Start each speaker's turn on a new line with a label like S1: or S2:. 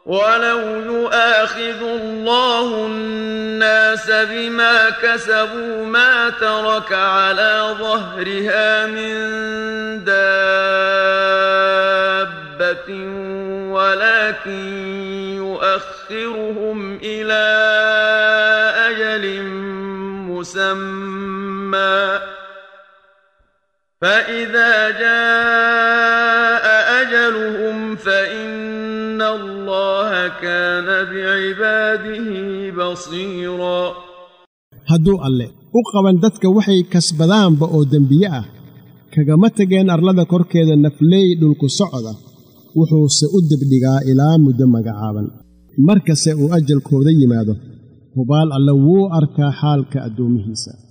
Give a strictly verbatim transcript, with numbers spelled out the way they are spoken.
S1: ولو يؤاخذ الله الناس بما كسبوا ما ترك على ظهرها من دابة ولكن يؤخرهم إلى أجل مسمى فإذا جاء أجلهم فإن الله كان بعباده بصيرا
S2: هدو الله أقوان دتك وحي كسبدان بأو دنبياء كغمتغين أرلدا كوركيدا نفلي دولكو سعودا وحو سأدب دقاء إلى مدمج عابا مركز سأو أجل كودي ماذا هبال الله وو أركا حالك أدومهيسا